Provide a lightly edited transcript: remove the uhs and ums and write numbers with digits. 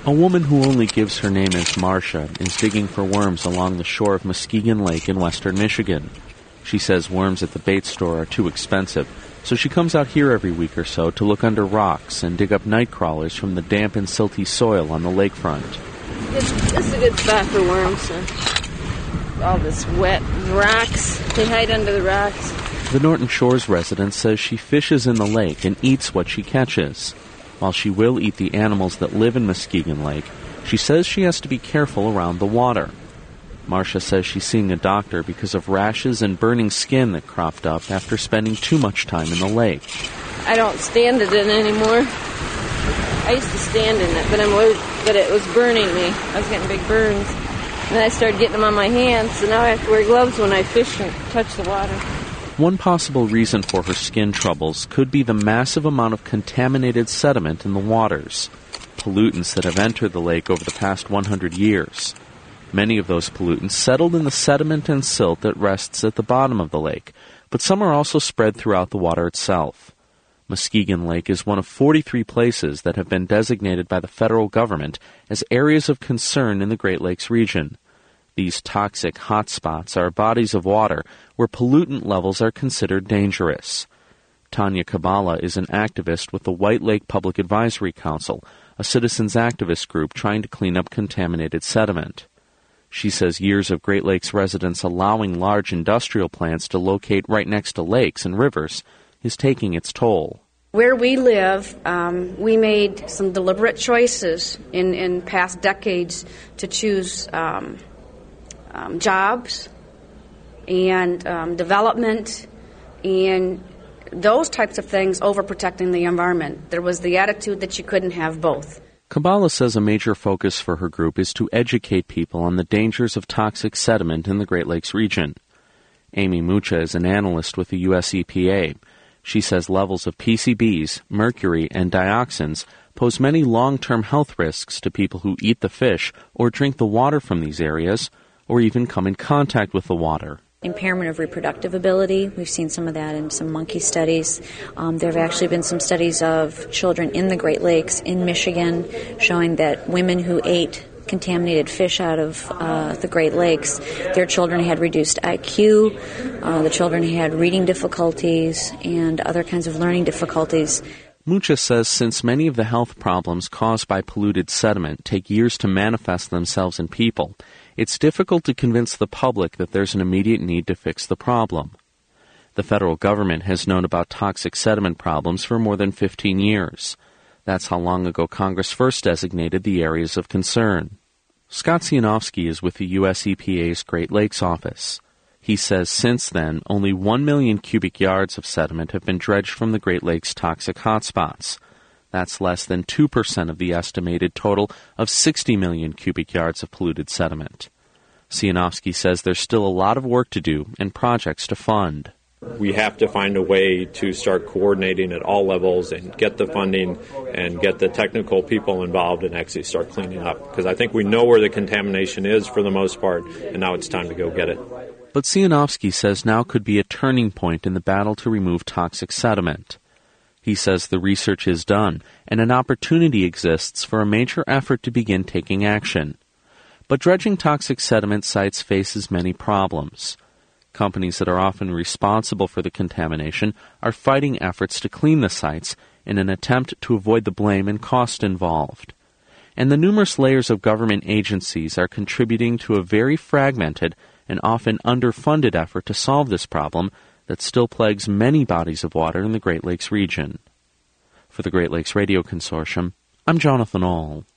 A woman who only gives her name as Marcia is digging for worms along the shore of Muskegon Lake in western Michigan. She says worms at the bait store are too expensive, so she comes out here every week or so to look under rocks and dig up night crawlers from the damp and silty soil on the lakefront. This is a good spot for worms. All this wet rocks. They hide under the rocks. The Norton Shores resident says she fishes in the lake and eats what she catches. While she will eat the animals that live in Muskegon Lake, she says she has to be careful around the water. Marcia says she's seeing a doctor because of rashes and burning skin that cropped up after spending too much time in the lake. I don't stand it in anymore. I used to stand in it, but it was burning me. I was getting big burns. And then I started getting them on my hands, so now I have to wear gloves when I fish and touch the water. One possible reason for her skin troubles could be the massive amount of contaminated sediment in the waters, pollutants that have entered the lake over the past 100 years. Many of those pollutants settled in the sediment and silt that rests at the bottom of the lake, but some are also spread throughout the water itself. Muskegon Lake is one of 43 places that have been designated by the federal government as areas of concern in the Great Lakes region. These toxic hotspots are bodies of water where pollutant levels are considered dangerous. Tanya Kabala is an activist with the White Lake Public Advisory Council, a citizens activist group trying to clean up contaminated sediment. She says years of Great Lakes residents allowing large industrial plants to locate right next to lakes and rivers is taking its toll. Where we live, we made some deliberate choices in past decades to choose jobs and development and those types of things over protecting the environment. There was the attitude that you couldn't have both. Kabala says a major focus for her group is to educate people on the dangers of toxic sediment in the Great Lakes region. Amy Mucha is an analyst with the U.S. EPA. She says levels of PCBs, mercury, and dioxins pose many long-term health risks to people who eat the fish or drink the water from these areas, or even come in contact with the water. Impairment of reproductive ability. We've seen some of that in some monkey studies. There have actually been some studies of children in the Great Lakes in Michigan showing that women who ate contaminated fish out of the Great Lakes, their children had reduced IQ, the children had reading difficulties and other kinds of learning difficulties. Mucha says since many of the health problems caused by polluted sediment take years to manifest themselves in people, it's difficult to convince the public that there's an immediate need to fix the problem. The federal government has known about toxic sediment problems for more than 15 years. That's how long ago Congress first designated the areas of concern. Scott Cianofsky is with the U.S. EPA's Great Lakes office. He says since then, only 1 million cubic yards of sediment have been dredged from the Great Lakes' toxic hotspots. That's less than 2% of the estimated total of 60 million cubic yards of polluted sediment. Cianofsky says there's still a lot of work to do and projects to fund. We have to find a way to start coordinating at all levels and get the funding and get the technical people involved and actually start cleaning up. Because I think we know where the contamination is for the most part, and now it's time to go get it. But Cianofsky says now could be a turning point in the battle to remove toxic sediment. He says the research is done, and an opportunity exists for a major effort to begin taking action. But dredging toxic sediment sites faces many problems. Companies that are often responsible for the contamination are fighting efforts to clean the sites in an attempt to avoid the blame and cost involved. And the numerous layers of government agencies are contributing to a very fragmented and often underfunded effort to solve this problem that still plagues many bodies of water in the Great Lakes region. For the Great Lakes Radio Consortium, I'm Jonathan Ahl.